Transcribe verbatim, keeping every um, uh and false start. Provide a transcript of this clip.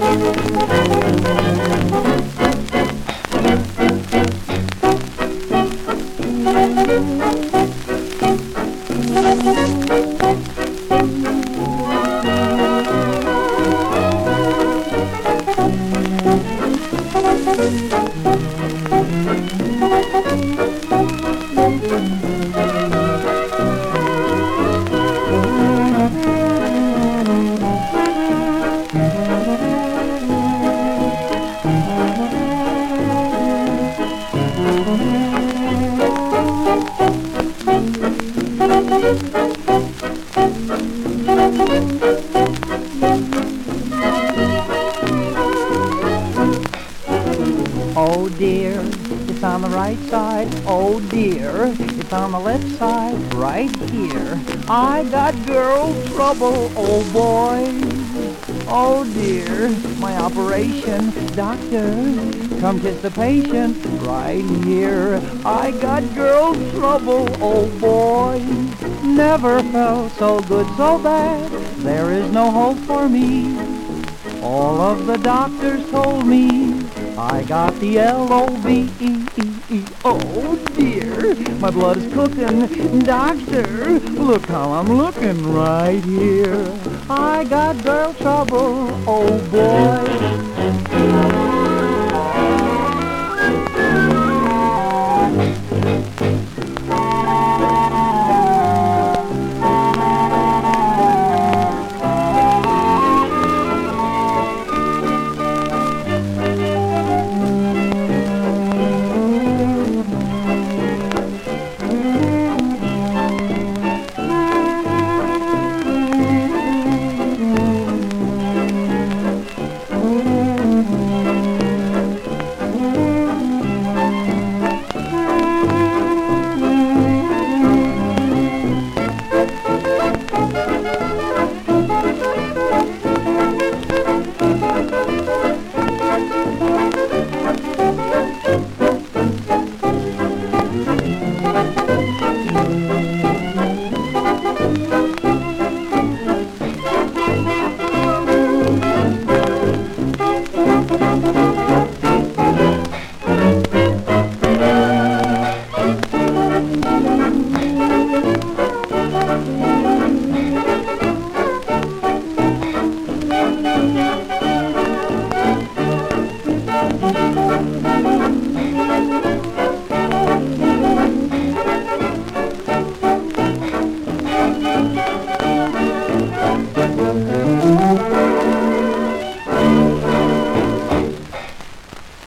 Oh dear, it's on the right side. Oh dear, it's on the left side, right here. I got girl trouble, oh boy. Oh dear, my operation, doctor, come kiss the patient right here. I got girl trouble, oh boy. Never felt so good, so bad. There is no hope for me. All of the doctors told me I got the L O V E E E. Oh dear, my blood is cooking. Doctor, look how I'm looking right here. I got girl trouble, oh boy.